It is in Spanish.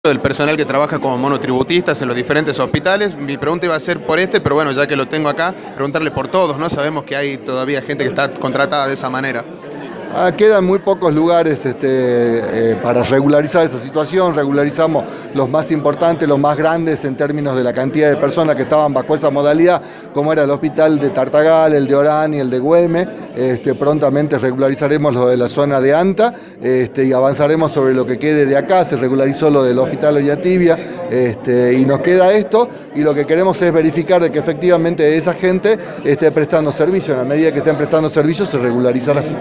del personal que trabaja como monotributistas en los diferentes hospitales. Mi pregunta iba a ser por pero bueno, ya que lo tengo acá, preguntarle por todos, ¿no? Sabemos que hay todavía gente que está contratada de esa manera. Quedan muy pocos lugares para regularizar esa situación. Regularizamos los más importantes, los más grandes en términos de la cantidad de personas que estaban bajo esa modalidad, como era el hospital de Tartagal, el de Orán y el de Güemes. Prontamente regularizaremos lo de la zona de Anta y avanzaremos sobre lo que quede de acá. Se regularizó lo del hospital Ollantibia y nos queda esto, y lo que queremos es verificar de que efectivamente esa gente esté prestando servicio. En la medida que estén prestando servicio se regularizará.